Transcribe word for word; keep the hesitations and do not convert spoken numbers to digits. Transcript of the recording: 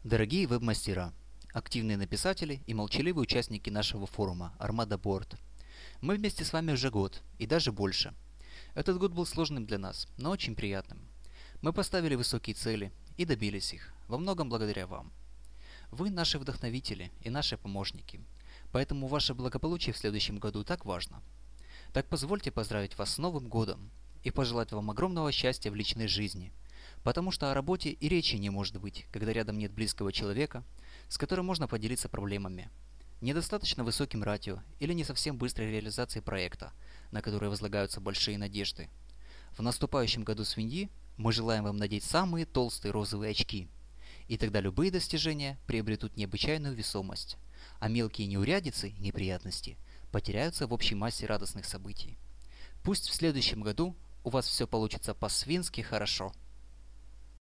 Дорогие веб-мастера, активные написатели и молчаливые участники нашего форума Armada Board. Мы вместе с вами уже год, и даже больше. Этот год был сложным для нас, но очень приятным. Мы поставили высокие цели и добились их, во многом благодаря вам. Вы наши вдохновители и наши помощники, поэтому ваше благополучие в следующем году так важно. Так позвольте поздравить вас с Новым годом и пожелать вам огромного счастья в личной жизни, потому что о работе и речи не может быть, когда рядом нет близкого человека, с которым можно поделиться проблемами, недостаточно высоким ратио или не совсем быстрой реализацией проекта, на который возлагаются большие надежды. В наступающем году свиньи мы желаем вам надеть самые толстые розовые очки, и тогда любые достижения приобретут необычайную весомость, а мелкие неурядицы и неприятности потеряются в общей массе радостных событий. Пусть в следующем году у вас все получится по-свински хорошо.